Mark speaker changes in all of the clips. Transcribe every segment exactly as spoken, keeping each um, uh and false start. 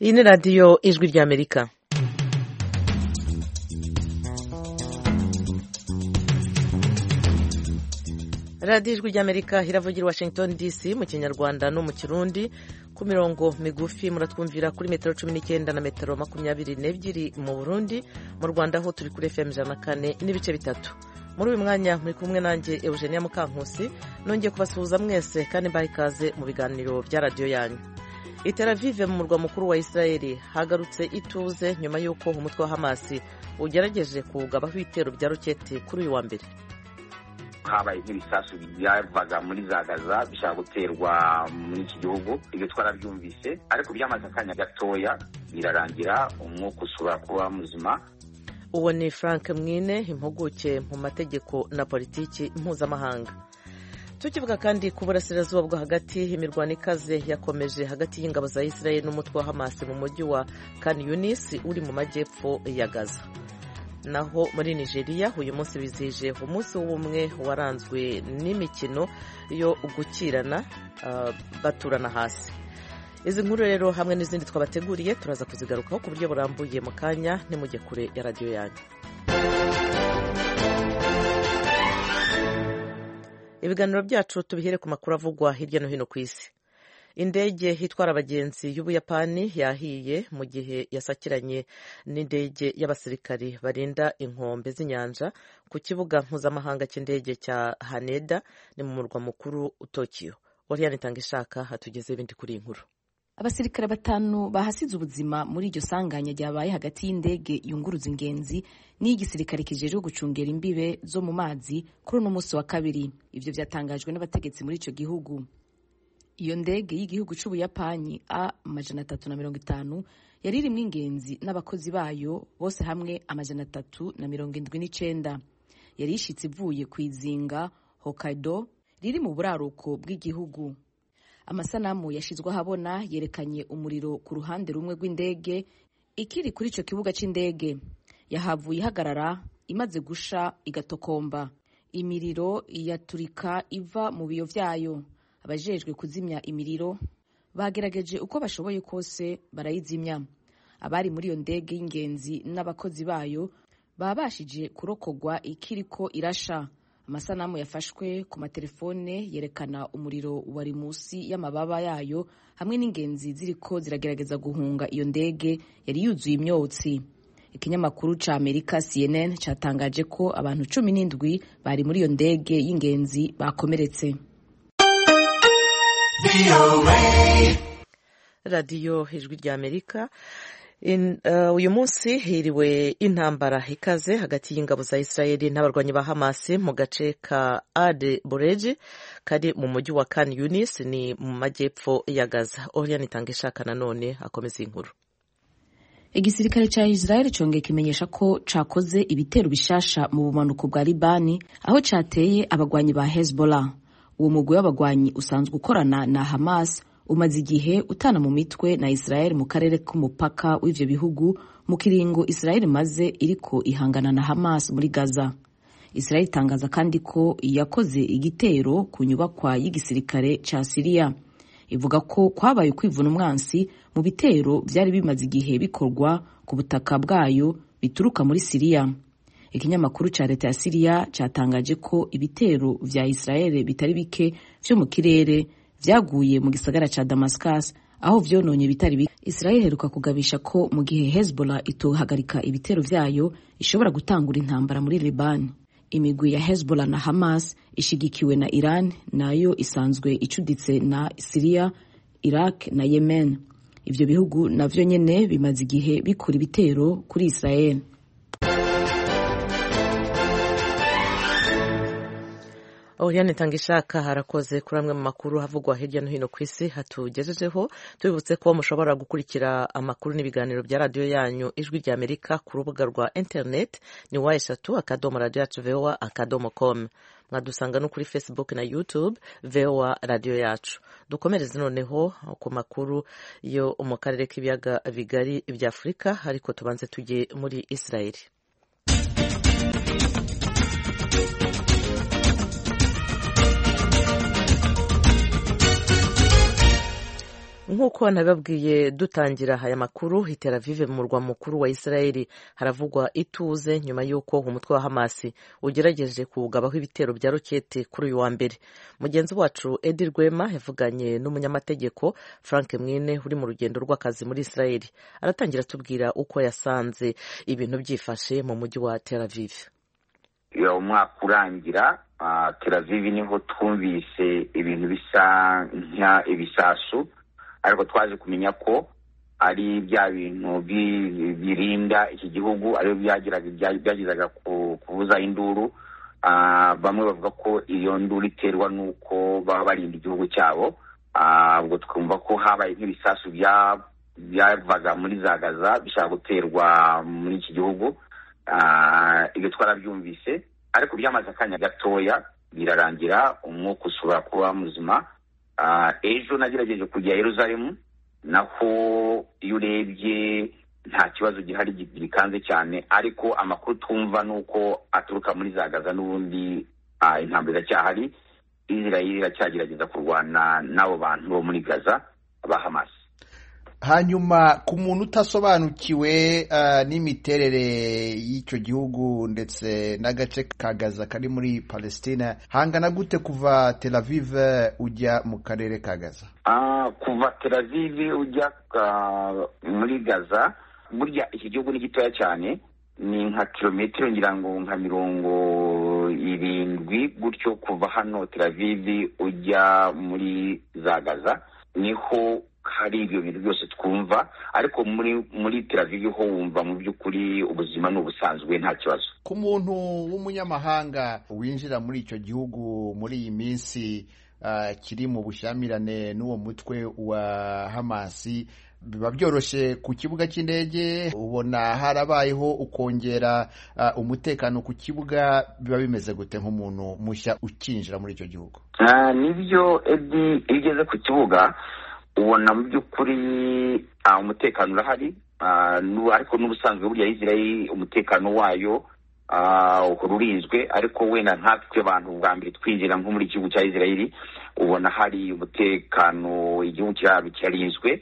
Speaker 1: Iyi ni radiyo ijwi ry'Amerika. radiyo ijwi ry'Amerika iravugira Washington D C mu kinyarwanda no mu kirundi ku mirongo migufi muratwumvira kuri metero cumi n'icyenda na metero makumyabiri n'ebyiri mu Burundi. Mu Rwanda ho turi kuri F M ijana na kane n'ibice bitatu. Muri uyu mwanya muri kumwe nanjye Eugenia Mukankusi, nongeye kubasuhuza mwese kandi mbaha ikaze mu biganiro bya radiyo yanyu. I Tel Aviv mu murwa mukuru wa Israeli hagarutse ituze nyuma y'uko umutwe wa Hamas ugerageje kugabaho ibitero bya roketi kuri uyu wa mbere.
Speaker 2: Habaye nk'ibisasu byavaga muri za Gaza bishaka guterwa muri iki gihugu, ibyo twarabyumvise, ariko byamaze akanya gatoya birarangira umwuka usubira kuba muzima.
Speaker 1: Uwo ni Frank Mwine, impuguke mu mategeko na politiki mpuzamahanga. Tukivuga kandi ku burasirazuba bwo hagati, imirwano ikaze yakomeje hagati y'ingabo za Israel n'umutwe wa Hamas mu mujyi wa Khan Yunis uri mu majyepfo ya Gaza. Naho muri Nigeria uyu munsi bizije umunsi w'ubumwe waranzwe n'imikino yo gukirana uh, baturana hasi. Izi nkuru rero hamwe n'izindi twabateguriye turaza kuzigarukaho ku buryo burambuye mu kanya, nimujye kure ya radiyo yanyu. Ibiganiro byacu tubihere ku makuru avugwa hirya no hino ku isi. Indege itwara abagenzi y'Ubuyapani yahiye mu gihe yasakiranye n'indege y'abasirikari barinda inkombe z'inyanja ku kibuga mpuzamahanga cy'indege cya Haneda ni mu murwa mukuru Tokyo. Oriane Tangishaka hatugeze ibindi kuri inkuru.
Speaker 3: Abasirikare batanu bahasize ubuzima muri iryo sanganya ryabaye hagati y'indege yunguruza ingenzi n'igisirikare kijejwe gucungera imbibe zo mu mazi kuri uno munsi wa kabiri. Ivyo vyatangajwe n'abategetsi muri ico gihugu. Iyo ndege y'igihugu c'Ubuyapani A amajana atatu na mirongo itanu yari irimwo ingenzi n'abakozi bayo bose hamwe amajana atatu na mirongo indwi n'icenda. Yari ishitse ivuye kw'izinga Hokkaido riri mu buraruko bw'igihugu. Amasanamu yashizwe ahabona yerekanye umuriro ku ruhande rumwe rw'indege ikiri kuri ico kibuga c'indege. Yahavuye ihagarara imaze gusha igatokomba. Imiriro yaturika iva mu biyo vyayo. Abajejwe kuzimya imiriro bagerageje uko bashoboye kose barayizimya. Abari muri iyo ndege y'ingenzi n'abakozi bayo babashije kurokogwa ikiriko irasha. Amasanamu yafashwe ku matelefone yerekana umuriro wari musi y'amababa yayo hamwe n'ingenzi ziriko ziragerageza guhunga iyo ndege yari yuzuye imyotsi. Ikinyamakuru ca Amerika C N N catangaje ko abantu cumi n'indwi bari muri iyo ndege y'ingenzi bakomeretse.
Speaker 1: radiyo ijwi ry'Amerika. In, uh, uyu munsi hiriwe intambara ikaze hagati y'ingabo za Israeli n'abarwanyi ba Hamas mu gace ka Ade Boreji kari mu mujyi wa Khan Yunis ni mu majyepfo ya Gaza. Oriane Tangishaka nanone akomeza inkuru.
Speaker 3: Igisirikare ca Israel congeye kimenyesha ko cakoze ibitero bishasha mu bumanuko bwa Libani aho cateye abagwanyi ba Hezbollah. Uwo mugwi w'abagwanyi usanzwe ukorana na Hamas umaze igihe utana mu mitwe na Israel mu karere k'umupaka w'ivyo bihugu mu kiringo Israel maze iriko ihangana na Hamas muri Gaza. Israel itangaza kandi ko yakoze igitero ku nyubakwa y'igisirikare ca Syria. Ivuga ko kwabaye kwivuna umwansi mu bitero vyari bimaze igihe bikorwa ku butaka bwayo bituruka muri Syria. Ikinyamakuru ca leta ya Syria catangaje ko ibitero vya Israel bitari bike vyo mu kirere vyaguye mu gisagara ca Damascus aho vyononye bitari bike. Israel heruka kugabisha ko mu gihe Hezbollah itohagarika ibitero vyayo ishobora gutangura intambara muri Liban. Imigwi ya Hezbollah na Hamas ishigikiwe na Iran nayo isanzwe icuditse na Syria, Iraq na Yemen. Ivyo bihugu navyo nyene bimaze igihe bikora ibitero kuri Israel.
Speaker 1: Oriane Tangishaka harakoze kuri amwe mu makuru havugwa hirya no hino ku isi hatugejejeho. Tubibutse ko mushobora gukurikira amakuru n'ibiganiro bya radiyo yanyu ijwi ry'Amerika ku rubuga rwa internet ni wa eshatu akadomo radio yacu voa akadomo com. Mwadusanga no kuri Facebook na YouTube voa radio yacu. Dukomereze noneho ku makuru yo mu karere k'ibiyaga bigari bya Afurika, ariko tubanze tujye muri Israeli. nk'uko nababwiye dutangira aya makuru, i Tel Aviv mu murwa mukuru wa Israeli haravugwa ituze nyuma y'uko umutwe wa Hamas ugerageje kuwugabaho ibitero bya roketi kuri uyu wa mbere. Mugenzi wacu Edi Rwema yavuganye n'umunyamategeko Frank Mwine uri mu rugendo rw'akazi muri Israeli. Aratangira atubwira uko yasanze ibintu byifashe mu mujyi wa Tel Aviv.
Speaker 2: Iyo umwaka urangira, uh, Tel Aviv niho twumvise ibintu bisa nka ibisasu, ariko twaje kumenya ko ari bya bintu birinda iki gihugu, ari byagiraga byagizaga kubuza induru. Uh, bamwe bavuga ko iyo nduru iterwa nuko baba barinda igihugu cyabo. Ubwo uh, twumva ko habaye nk'ibisasu bya byavaga muri za Gaza bishaka guterwa muri iki gihugu. Uh, ibyo twarabyumvise, ariko byamaze akanya gatoya birarangira, umwuka usubira kuba muzima. Uh, ejo nagerageje kujya Yerusalemu, naho iyo urebye nta kibazo gihari gikanze cyane, ariko amakuru twumva nuko aturuka muri za Gaza n'ubundi uh, intambara cyahari. Israel iracyagerageza kurwana n'abo bantu bo muri Gaza ba Hamas.
Speaker 4: Hanyuma ku muntu utasobanukiwe uh, n'imiterere y'icyo gihugu ndetse n'agace ka Gaza kari muri Palestina, hangana gute kuva Tel Aviv ujya mu karere ka Gaza?
Speaker 2: Ah, uh, kuva Tel Aviv ujya uh, muri Gaza, burya iki gihugu ni gitoya cyane, ni nka kilometero ngira ngo nka mirongo irindwi gutyo kuva hano Tel Aviv ujya muri za Gaza. Niho hari ibyo bintu byose twumva, ariko muri muri Tel Aviv ho wumva mu by'ukuri ubuzima n'ubusanzwe nta kibazo.
Speaker 4: Ku muntu w'umunyamahanga winjira muri icyo gihugu muri iyi minsi uh, kiri mu bushyamirane n'uwo mutwe wa Hamas, biba byoroshye ku kibuga cy'indege? Ubona harabayeho ukongera uh, umutekano ku kibuga? Biba bimeze gute nk'umuntu mushya ukinjira muri icyo gihugu?
Speaker 2: Uh, nibyo Edi, igeze ku kibuga ubona mu by'ukuri uh, umutekano urahari, uh, ariko n'ubusanzwe burya Israel umutekano wayo uh, ururinzwe, ariko wenda nkatwe abantu bwa mbere twinjira nko muri igihugu cya Israel ubona hari umutekano, igihugu cyabo cyarinzwe.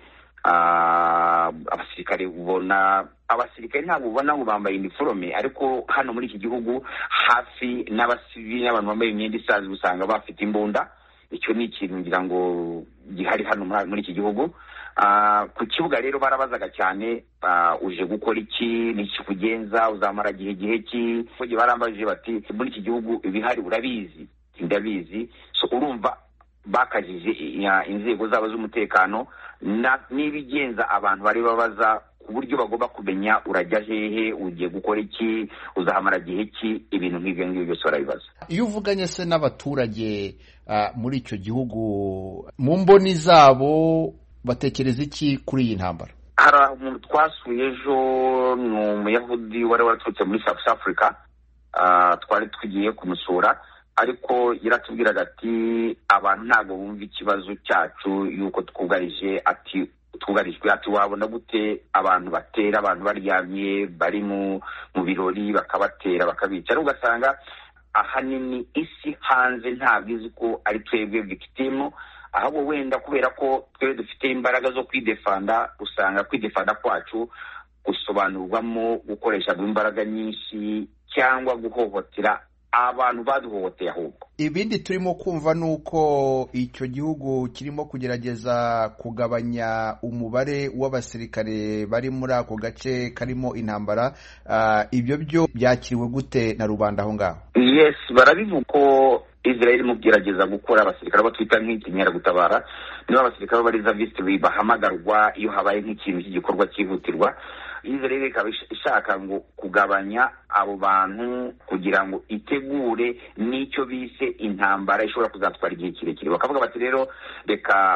Speaker 2: Uh, abasirikare ubona abasirikare ntabwo ubona ngo bambaye uniforme, ariko hano muri iki gihugu hafi n'abasivili n'abantu bambaye imyenda isanzwe usanga bafite imbunda. Icyo ni ikintu ngira ngo gihari hano muri iki gihugu. Uh, ku kibuga rero barabazaga cyane, uh, uje gukora iki, n'iki kugenza, uzamara gihe gihe ki. Kuko barambajije bati muri iki gihugu ibihari urabizi? Ndabizi. So urumva bakajije inzego zabo z'umutekano n'ibigenza abantu bari babaza ku buryo bagomba kumenya urajya hehe, ugiye gukora iki, uzahamara gihe ki, ibintu nk'ibyo ngibyo byose barabibaza.
Speaker 4: Iyo uvuganye se n'abaturage uh, muri icyo gihugu, mu mboni zabo batekereza iki kuri iyi ntambara?
Speaker 2: Hari umuntu twasuye ejo, ni umuyahudi wari waraturutse muri South Africa, uh, twari tugiye kumusura, ariko yaratubwiraga ati abantu ntabwo bumva ikibazo cyacu yuko twugarije, ati twugarijwe, ati wabona gute abantu batera abantu baryamye bari mu mu birori bakabatera bakabica. Ari ugasanga ahanini isi hanze ntabwo izi ko ari twebwe victim, ahubwo wenda kubera ko twebwe dufite imbaraga zo kwidefanda, usanga kwidefanda kwacu gusobanurwamo gukoresha imbaraga nyinshi cyangwa guhohotera abantu baduhohoteye. Ahubwo
Speaker 4: ibindi turimo kumva nuko icyo gihugu kirimo kugerageza kugabanya umubare w'abasirikare bari muri ako gace karimo intambara. Uh, ibyo byo byakiriwe gute na rubanda aho ngaho?
Speaker 2: Yes, barabivuga ko Israel mu gerageza gukora abasirikare batwita nk'ikinyera gutabara, niba abasirikare bari reservist bahamagarwa iyo habaye nk'ikintu cy'igikorwa cyihutirwa. Israel ikaba ishaka ngo kugabanya abo bantu kugira ngo itegure n'icyo bise intambara ishobora kuzatwara igihe kirekire. Bakavuga bati rero reka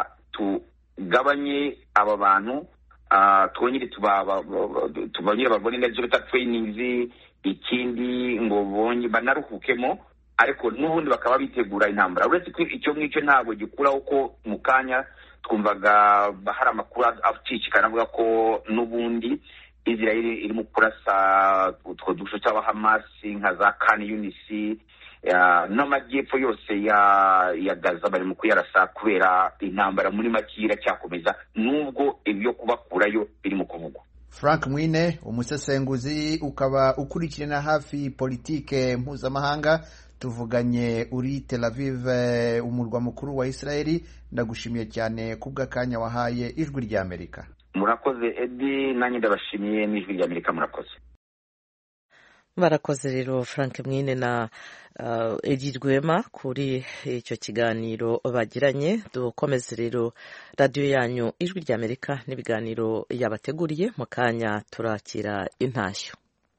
Speaker 2: tugabanye aba bantu, uh, twongere tubanyire babone neza bita trainings, ikindi ngo bonye banaruhukemo, ariko n'ubundi bakaba bitegura intambara. Uretse ko icyo ngicyo ntabwo gikura uko mu kanya twumvaga hari amakuru acicikana avuga ko n'ubundi Israel irimo kurasa utwo dusho cy'aba Hamas nka za Khan Yunis, n'amajyepfo yose ya ya Gaza bari mu kuyarasa kubera intambara muri makira cyakomeza nubwo ibyo kubakurayo biri mu kuvugwa.
Speaker 4: Frank Mwine, umusesenguzi ukaba ukurikirana hafi politike mpuzamahanga, tuvuganye uri Tel Aviv, umurwa mukuru wa Israeli. Ndagushimiye cyane kubw'akanya wahaye Ijwi rya Amerika.
Speaker 2: Murakoze Edi, nanjye ndabashimiye n'Ijwi rya Amerika. Murakoze.
Speaker 1: Barakoze rero Frank Mwine na uh, Edi Rwema kuri icyo kiganiro bagiranye. Dukomeze rero radio yanyu Ijwi rya Amerika n'ibiganiro yabateguriye. Mu kanya turakira intashyo.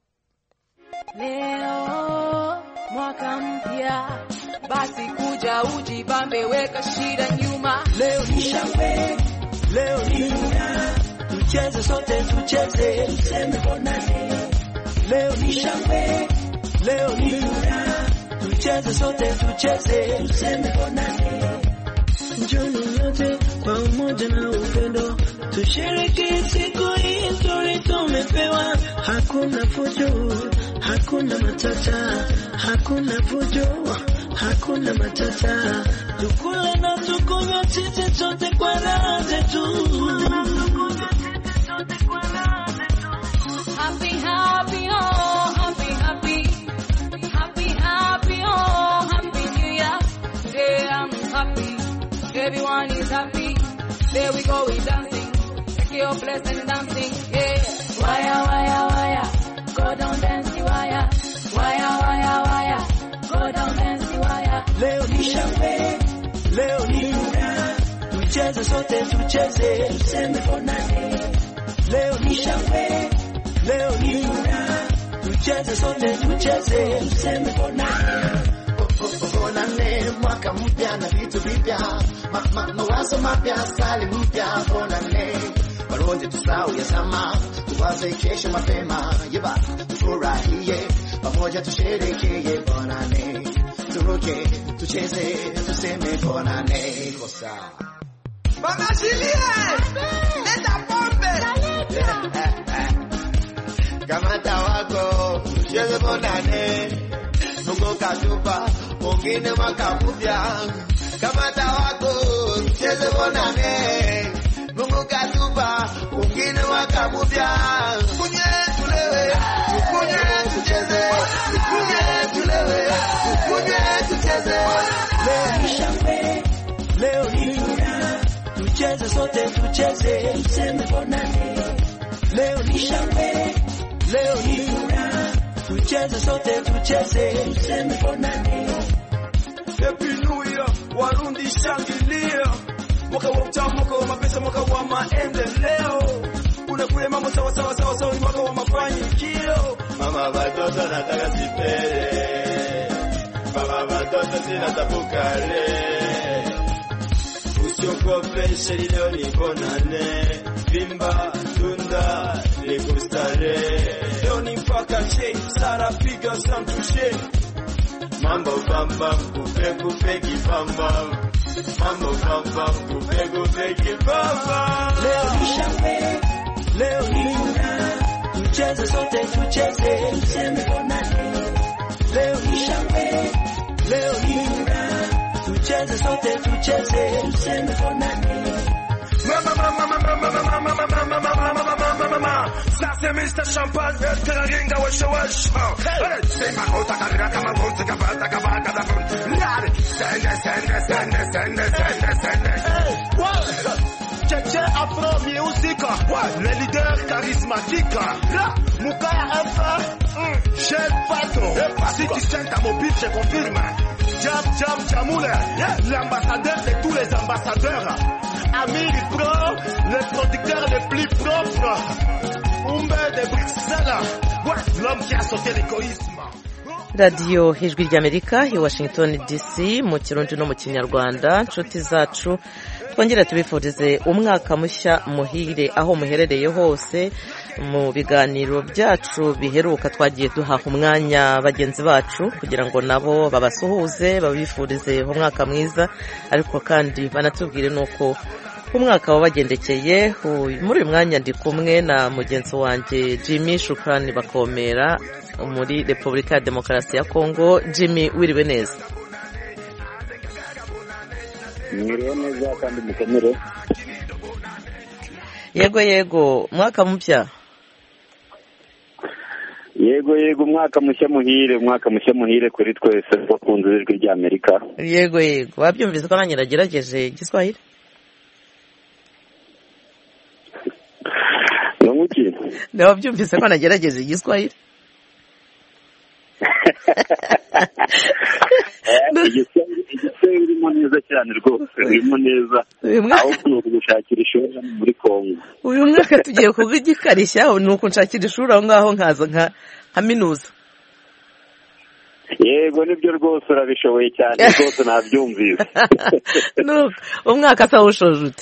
Speaker 5: Leo mwaka mpya, basi kuja ujibambe, weka shida nyuma. Leo ni shangwe, leo ni furaha, tucheze sote tucheze, tuseme bonane. Leo ni shangwe, leo ni furaha, tucheze sote tucheze, tuseme bonane. Njoni yote kwa umoja na upendo, tushiriki siku hii nzuri tumepewa. Hakuna fujo, hakuna matata, hakuna fujo, hakuna matata. Tukule na tukunywe sisi sote kwa raha zetu. Happy, happy, oh, happy, happy, happy, happy, oh, happy New Year. Today I'm happy, everyone is happy. There we go, we dancing, take your place and dancing, yeah. Wire, wire, wire, go down dance the wire. Wire, wire, wire, go down dance the wire. Leo ni shangwe, leo ni furaha, tucheze sote tucheze, tuseme bonane. Leo ni shangwe, leo ni furaha, tucheze sote tucheze, tuseme bonane. Bonane, mwaka mpya na vitu vipya, ma, ma, mawazo mapya, style mpya. Bonane, waronje tusahau ya sama, tuwaze kesho mapema. Yeba, tufurahie, pamoja tusherehekee. Bonane, turuke, tucheze, tuseme bonane. Kosa Mama Julie, leta pombe. Kamata wako, tucheze bonane. Mungu katupa, mwingine mwaka mpya. Kamata wako, tucheze bonane. Mungu katupa, mwingine mwaka mpya. Kunye tulewe, kunye tucheze, kunye tulewe, kunye tucheze. Leo ni shangwe, leo ni furaha, tucheze sote tucheze, tuseme bonane. Leo ni shangwe, leo ni furaha, tucheze sote tucheze, tuseme bonane.
Speaker 6: Happy New Year, Warundi shangilia. Mwaka wa utamu, mwaka wa mapesa, mwaka wa maendeleo. Kule kule mambo sawa sawa sawa sawa, mwaka wa mafanikio. Mama watoto nataka sipele, mama watoto sina tabukale. Usiogope sheri, leo ni bonane. Vimba, tunda, nikustare. Leo ni mpaka she, Sara piga santushe. Mambo bamba, kupe kupe kipamba. Mambo bamba, kupe kupe kipamba.
Speaker 5: Leo ni shangwe, leo ni furaha, tucheze sote tucheze, tuseme bonane. Leo ni shangwe, leo ni furaha, tucheze sote tucheze, tuseme bonane.
Speaker 6: Mama mama mama mama mama mama mama mama mama. Sasa Mister Champagne, teraringa washa washa. Sema kota karira kama kota kabata kabata kabata. Lari, sende sende sende sende sende sende. Cheche Afro Music, le leader charismatique. Là, Mukaya F, Chef Patron. Si tu sens ta mobile, je confirme. Jam Jam Jamoule, l'ambassadeur de tous les ambassadeurs. Amir Pro, le producteur le plus propre. Umbe de Bruxelles, ouais, l'homme qui a sauté l'égoïsme.
Speaker 1: Radio Ijwi ry'Amerika i Washington D C mu Kirundi no mu Kinyarwanda. Nshuti zacu, twongera tubifurize umwaka mushya muhire aho muherereye hose. Mu biganiro byacu biheruka twagiye duha umwanya bagenzi bacu kugira ngo nabo babasuhuze, babifurize umwaka mwiza, ariko kandi banatubwire nuko umwaka wabagendekeye. Muri uyu mwanya ndi kumwe na mugenzi wanjye Jimmy Shukrani Bakomera muri Repubulika ya Demokarasi ya Kongo. Jimmy, wiriwe neza?
Speaker 7: Mwiriwe neza kandi mukomere.
Speaker 1: Yego yego, mwaka mpya.
Speaker 7: Yego yego, umwaka mushya muhire, umwaka mushya muhire kuri twese bakunze ijwi rya Amerika.
Speaker 1: Yego yego, wabyumvise ko nanjye nagerageje Igiswahili?
Speaker 7: Numuki?
Speaker 1: Nawe byumvise ko nagerageje Igiswahili?
Speaker 7: Igiswahili urimo neza cyane rwose, urimo neza. Aho ni gushakira ishuri muri Kongo.
Speaker 1: Uyu mwaka tugiye kugikarishya, ni uko nshakira ishuri aho ngaho nkaza nka kaminuza.
Speaker 7: Yego nibyo rwose, urabishoboye cyane rwose, nabyumvise.
Speaker 1: Nuko umwaka atawushoje ute?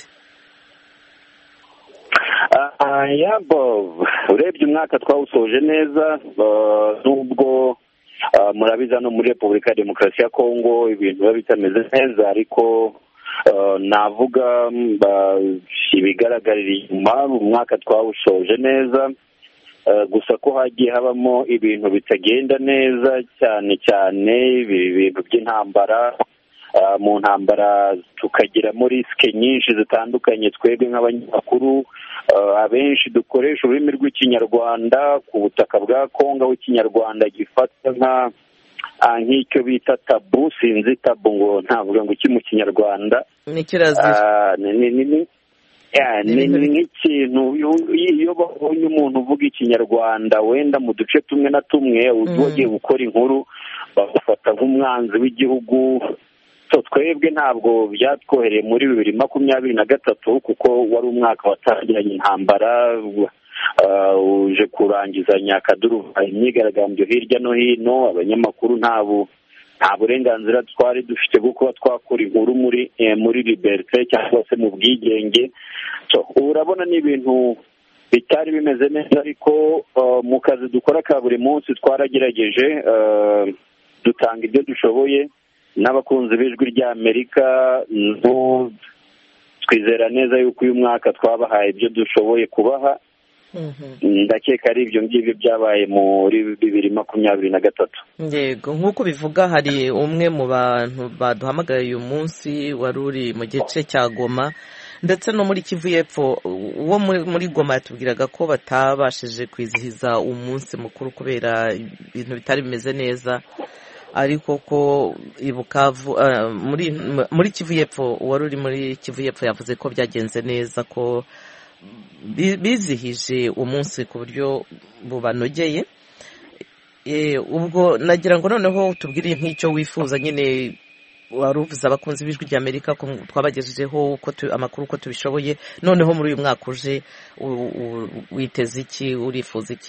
Speaker 7: Yabo, urebye umwaka twawusoje neza, nubwo murabizi hano muri Repubulika ya Demokarasi ya Kongo ibintu biba bitameze neza, ariko navuga ibigaragarira inyuma, umwaka twawushoje neza, gusa ko hagiye habamo ibintu bitagenda neza, cyane cyane ibintu by'intambara. Mu ntambara tukagiramo risike nyinshi zitandukanye. Twebwe nk'abanyamakuru abenshi dukoresha ururimi rw'ikinyarwanda ku butaka bwa Kongo, aho ikinyarwanda gifata nka nk'icyo bita tabu. Sinzi tabu ngo ntavuga ngo iki mu kinyarwanda.
Speaker 1: Ni kirazira.
Speaker 7: Ni nk'ikintu iyo babonye umuntu uvuga ikinyarwanda wenda mu duce tumwe na tumwe ugiye gukora inkuru bamufata nk'umwanzi w'igihugu. So twebwe ntabwo byatwohereye muri bibiri makumyabiri na gatatu, kuko wari umwaka watangiranye intambara, uje kurangizanya akaduruva imyigaragambyo hirya no hino. Abanyamakuru ntabwo nta burenganzira twari dufite bwo kuba twakora inkuru muri muri liberté cyangwa se mu bwigenge. So urabona ni ibintu bitari bimeze neza, ariko mu kazi dukora ka buri munsi twaragerageje dutanga ibyo dushoboye. N'abakunzi b'ijwi rya Amerika twizera neza yuko uyu mwaka twabahaye ibyo dushoboye kubaha. Ndakeka ari ibyo ngibyo byabaye muri bibiri makumyabiri na gatatu.
Speaker 1: Yego, nk'uko bivuga, hari umwe mu bantu baduhamagaye uyu munsi wari uri mu gice cya Goma ndetse no muri Kivu y'Epfo. Uwo muri Goma yatubwiraga ko batabashije kwizihiza umunsi mukuru kubera ibintu bitari bimeze neza, ariko ko i Bukavu muri muri Kivu y'Epfo, wari uri muri Kivu y'Epfo yavuze ko byagenze neza, ko bizihije umunsi ku buryo bubanogeye. Ubwo nagira ngo noneho tubwire nk'icyo wifuza nyine, wari uvuze abakunzi b'ijwi rya Amerika ko twabagejejeho uko amakuru uko tubishoboye. Noneho muri uyu mwaka uje witeze iki, urifuza iki?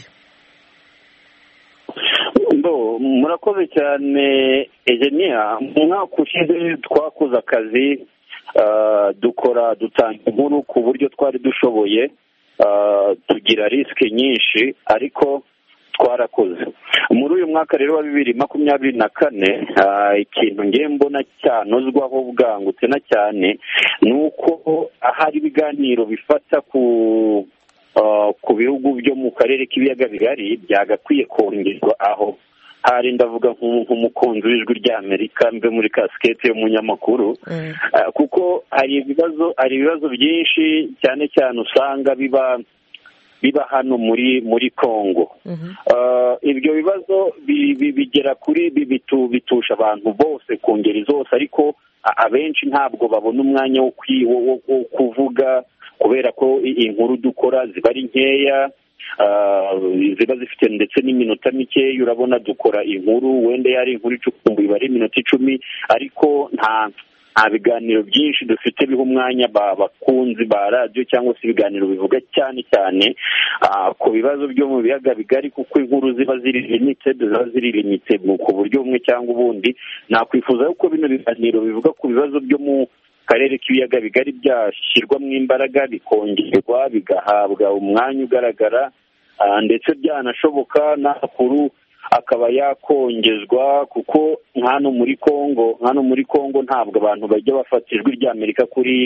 Speaker 7: Murakoze cyane Egenia. Mu mwaka ushize twakoze akazi, dukora dutanga inkuru ku buryo twari dushoboye, tugira risike nyinshi, ariko twarakoze. Muri uyu mwaka rero wa bibiri makumyabiri na kane, ikintu ngiye mbona cyanozwaho bwangutse na cyane ni uko hari ibiganiro bifata ku ku bihugu byo mu karere k'ibiyaga bigari byagakwiye kongerwa. Aho hari ndavuga nk'umukunzi w'ijwi rya Amerika mbe muri kasikete y'umunyamakuru, kuko hari ibibazo hari ibibazo byinshi cyane cyane usanga biba biba hano muri muri Kongo. Ibyo bibazo bigera kuri bitusha abantu bose ku ngeri zose, ariko abenshi ntabwo babona umwanya wo kuvuga kubera ko inkuru dukora ziba ari nkeya, ziba zifite ndetse n'iminota mikeya. Urabona dukora inkuru wenda yari inkuru icukumbuye iba ari iminota icumi, ariko nta nta biganiro byinshi dufite biha umwanya bakunzi ba radiyo cyangwa se ibiganiro bivuga cyane cyane ku bibazo byo mu biyaga bigari, kuko inkuru ziba ziri limited ziba ziri limited ku buryo bumwe cyangwa ubundi. Nakwifuza yuko bino biganiro bivuga ku bibazo byo mu karere k'ibiyaga bigari byashyirwamo imbaraga, bikongerwa, bigahabwa umwanya ugaragara, ndetse byanashoboka n'amakuru akaba yakongezwa, kuko hano muri Kongo hano muri Kongo ntabwo abantu bajya bafata ijwi rya Amerika kuri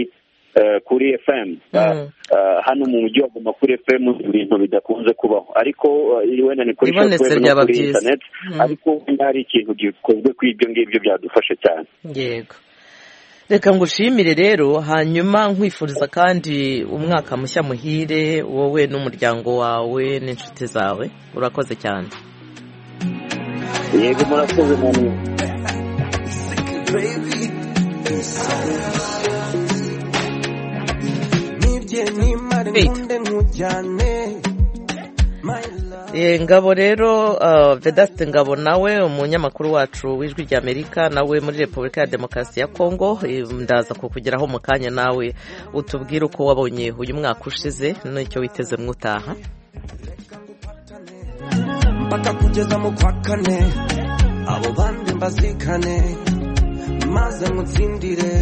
Speaker 7: kuri F M hano mu mujyi wa Goma kuri F M ibintu bidakunze kubaho ariko wenda ni kuri kuri internet ariko hari ikintu gikozwe kuri ibyo ngibyo byadufashe cyane.
Speaker 1: Yego, reka ngushimire rero, hanyuma nkwifuriza kandi umwaka mushya muhire wowe n'umuryango wawe n'inshuti zawe. Urakoze cyane.
Speaker 7: Yego, murakoze namwe. Ngabo rero Vedaste Ngabo nawe umunyamakuru wacu w'Ijwi ry'Amerika nawe muri Repubulika ya Demokarasi ya Kongo, ndaza kukugeraho mu kanya nawe utubwire uko wabonye uyu mwaka ushize n'icyo witeze mwutaha.
Speaker 8: Mpaka kugeza mu kwa kane abo bandi mbazikane maze mutsindire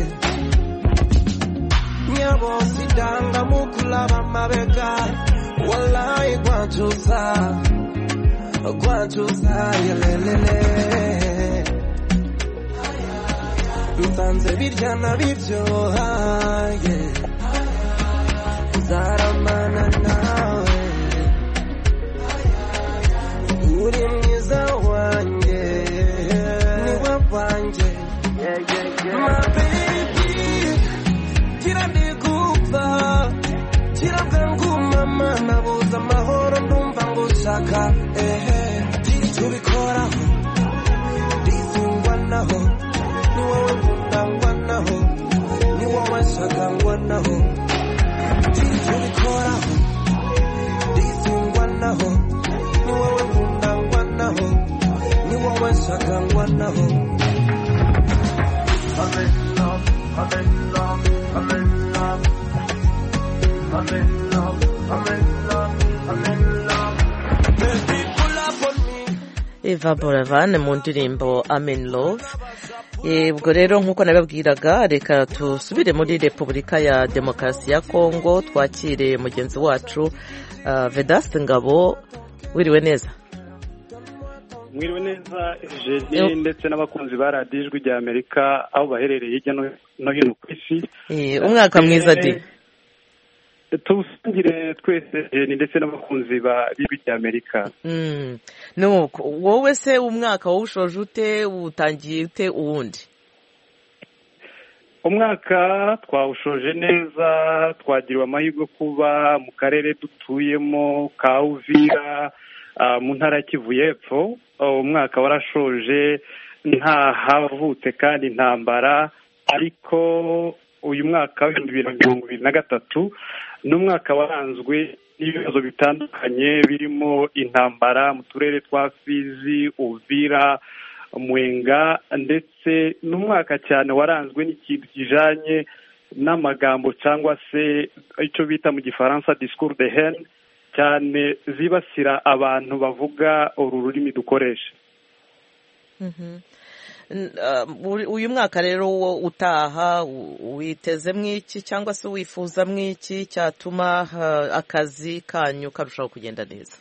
Speaker 8: nyabo sidanga mukulaba mabega wallahi gwantuza gwantuza yelelele nsanze biryana biryoha zaramana nawe uri mwiza wanjye niwe wanjye my baby kira ndikupa kira bwangu mama nabuza amahoro ndumva ngushaka ehe tubikoraho ndizungwa naho ni wowe nkundangwa naho ni wowe nshagangwa naho tubikoraho ndizungwa naho ni wowe nkundangwa naho ni wowe nshagangwa naho. I'm in love, I'm in love, I'm in love, I'm in love, I'm in love, I'm in love. Baby, pull up on me.
Speaker 1: Eva Boravan mu ndirimbo I'm in love. Ubwo rero nk'uko nababwiraga, reka tusubire muri Repubulika ya Demokarasi ya Kongo twakire mugenzi wacu uh, Vedaste Ngabo. Wiriwe neza?
Speaker 9: Mwiriwe neza Eugenie ndetse n'abakunzi ba radiyo Ijwi ry'Amerika aho baherereye hirya no hino ku isi.
Speaker 1: Umwaka mwiza di.
Speaker 9: Tubusangire twese Eugenie ndetse n'abakunzi ba Ijwi ry'Amerika.
Speaker 1: Mm. No, wowe se umwaka wawushoje ute, utangiye ute uwundi?
Speaker 9: Umwaka twawushoje neza, twagiriwe amahirwe kuba mu karere dutuyemo ka Uvira mu ntara ya Kivu y'Epfo. Umwaka warashoje nta havutse kandi intambara, ariko uyu mwaka wa bibiri na mirongo ibiri na gatatu ni umwaka waranzwe n'ibibazo bitandukanye birimo intambara mu turere twa Fizi, Uvira, Mwenga, ndetse n'umwaka cyane waranzwe n'ikintu kijanye n'amagambo cyangwa se icyo bita mu gifaransa discours de haine cyane zibasira abantu bavuga uru rurimi dukoresha.
Speaker 1: Uyu mwaka rero utaha witeze mwiki cyangwa se wifuza mwiki cyatuma akazi kanyu karushaho kugenda neza?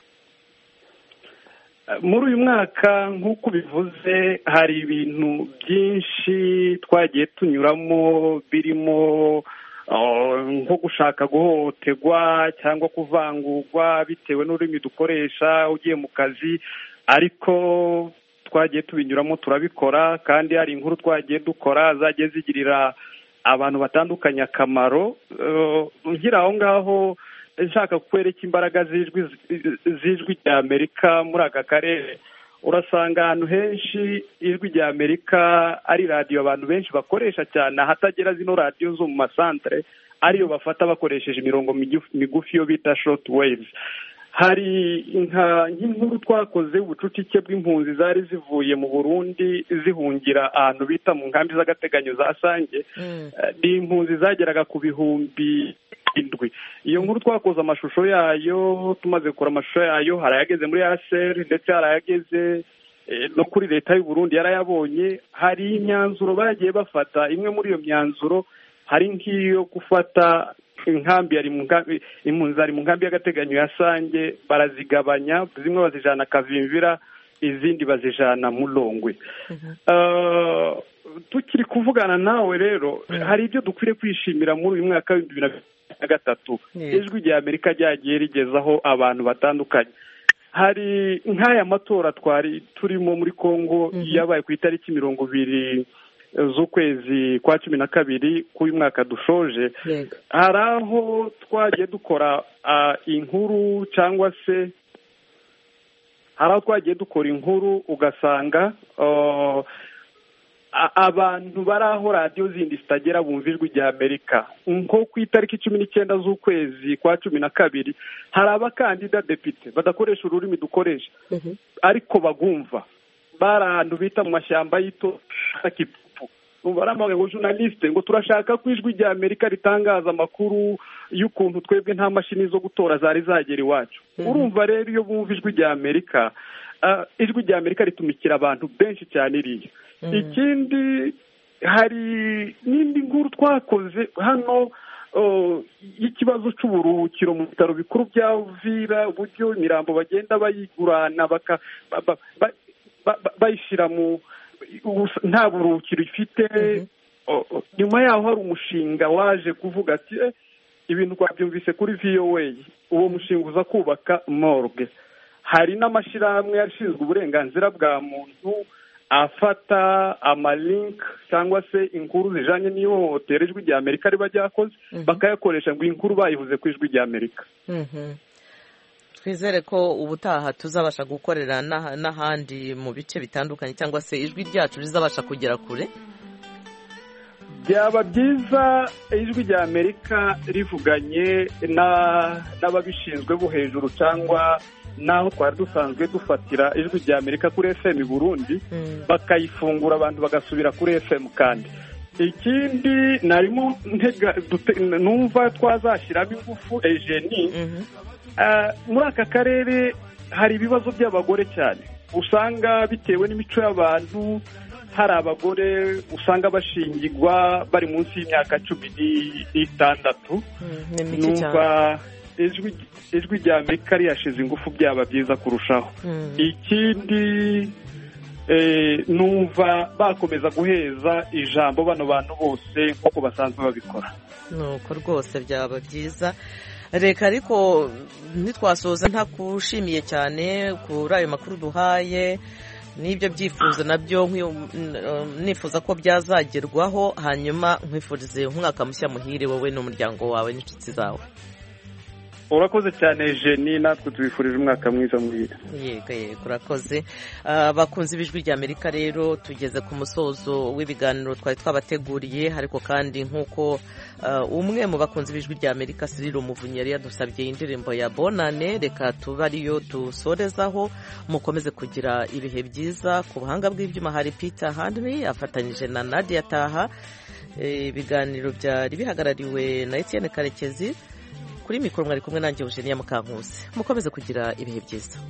Speaker 9: Muri uyu mwaka nk'uko bivuze hari ibintu byinshi twagiye tunyuramo birimo nko gushaka guhohoterwa cyangwa kuvangurwa bitewe n'ururimi dukoresha ugiye mu kazi, ariko twagiye tubinyuramo turabikora, kandi hari inkuru twagiye dukora zagiye zigirira abantu batandukanye akamaro. Ngira aho ngaho nshaka kwereka imbaraga z'Ijwi ry'Amerika muri aka karere. Urasanga ahantu henshi Ijwi ry'Amerika ari radiyo abantu benshi bakoresha cyane, ahatagera zino radiyo zo mu masantere ariyo bafata bakoresheje imirongo migufi yo bita short waves. Hari nk'inkuru twakoze ubucucike bw'impunzi zari zivuye mu Burundi zihungira ahantu bita mu nkambi z'agateganyo za Sange. Ni impunzi zageraga ku bihumbi indwi. Iyo nkuru twakoze amashusho yayo, tumaze gukora amashusho yayo, hari ayageze muri A S R ndetse hari ayageze no kuri leta y'u Burundi yarayabonye. Hari imyanzuro bagiye bafata, imwe muri iyo myanzuro hari nk'iyo gufata inkambi yari mu nkambi impunzi ari mu nkambi y'agateganyo ya Sange, barazigabanya, zimwe bazijana Kavimvira, izindi bazijana Mulongwe. tukiri kuvugana nawe rero hari ibyo dukwiriye kwishimira muri uyu mwaka wa bibiri na gatatu ijwi rya Amerika ryagiye rigezaho abantu batandukanye. Hari nk'aya matora twari turimo muri Congo yabaye ku itariki mirongo ibiri z'ukwezi kwa cumi na kabiri k'uyu mwaka dushoje. Hari aho twagiye dukora inkuru cyangwa se hari aho twagiye dukora inkuru ugasanga abantu bari aho radiyo zindi zitagera bumva ijwi rya Amerika. Nko ku itariki cumi n'icyenda z'ukwezi kwa cumi na kabiri hari abakandida depite badakoresha ururimi dukoresha ariko bagumva, bari ahantu bita mu mashyamba y'ito Kipupu. Baramubwira ngo journaliste ngo turashaka ko ijwi rya Amerika ritangaza amakuru y'ukuntu twebwe nta mashini zo gutora zari zagera iwacu. Urumva rero iyo bumva ijwi rya Amerika, ijwi rya Amerika ritumikira abantu benshi cyane iriya. Ikindi hari n'indi nkuru twakoze hano y'ikibazo cy'uburuhukiro mu bitaro bikuru bya Uvira, uburyo imirambo bagenda bayigurana bayishyira mu nta buruhukiro ifite. Nyuma yaho hari umushinga waje kuvuga ati ibintu twabyumvise kuri V O A, uwo mushinga uza kubaka morgue. Hari n'amashyirahamwe yashinzwe uburenganzira bwa muntu afata amalink cyangwa se inkuru zijanye n'ihohotera ijwi rya Amerika riba ryakoze bakayakoresha ngo inkuru bayivuze ku ijwi rya Amerika.
Speaker 1: Twizere ko ubutaha tuzabasha gukorera n'ahandi mu bice bitandukanye cyangwa se ijwi ryacu rizabasha kugera kure.
Speaker 9: Byaba byiza ijwi rya Amerika rivuganye n'ababishinzwe bo hejuru cyangwa naho twari dusanzwe dufatira ijwi rya Amerika kuri F M Burundi bakayifungura abantu bagasubira kuri F M. Kandi ikindi narimo numva twazashyiramo ingufu Eugenie, muri aka karere hari ibibazo by'abagore cyane, usanga bitewe n'imico y'abantu hari abagore usanga bashingirwa bari munsi y'imyaka cumi n'itandatu. Numva ijwi ijwi rya Amerika riyashize ingufu byaba byiza kurushaho. Ikindi numva bakomeza guheza ijambo bano bantu bose nk'uko basanzwe babikora.
Speaker 1: Nuko rwose byaba byiza. Reka ariko ntitwasoza nta kushimiye cyane kuri ayo makuru duhaye n'ibyo byifuzo nabyo nifuza ko byazagerwaho, hanyuma nkwifurize umwaka mushya muhire wowe n'umuryango wawe n'inshuti zawe.
Speaker 9: Urakoze cyane Jenny, natwe tubifurije umwaka mwiza muhire.
Speaker 1: Yego yego urakoze. Abakunzi b'ijwi rya Amerika rero tugeze ku musozo w'ibiganiro twari twabateguriye, ariko kandi nk'uko umwe mu bakunzi b'ijwi rya Amerika Cyril Umuvunyi yari yadusabye indirimbo ya Bonane, reka tuba ariyo dusorezaho. Mukomeze kugira ibihe byiza. Ku buhanga bw'ibyuma hari Peter Henry afatanyije na Nadia Taha. Ibiganiro byari bihagarariwe na Etienne Karekezi. Kuri mikoro mwari kumwe nanjye Eugenia Mukankusi. Mukomeze kugira ibihe byiza.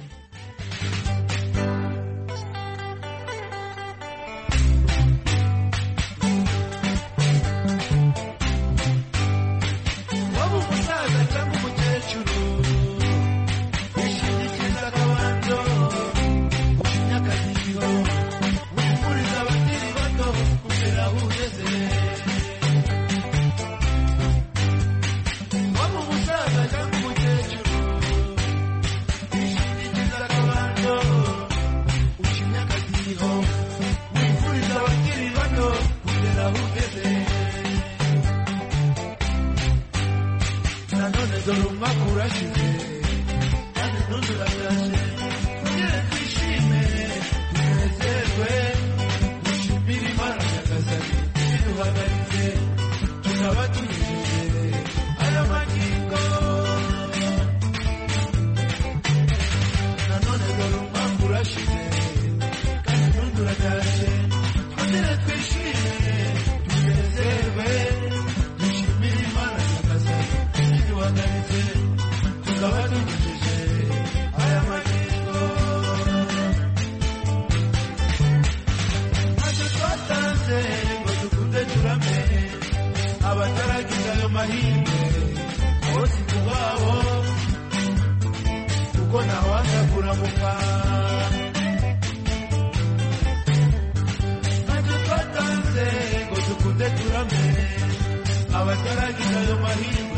Speaker 8: Twatanze
Speaker 10: abataragira ayo mahirwe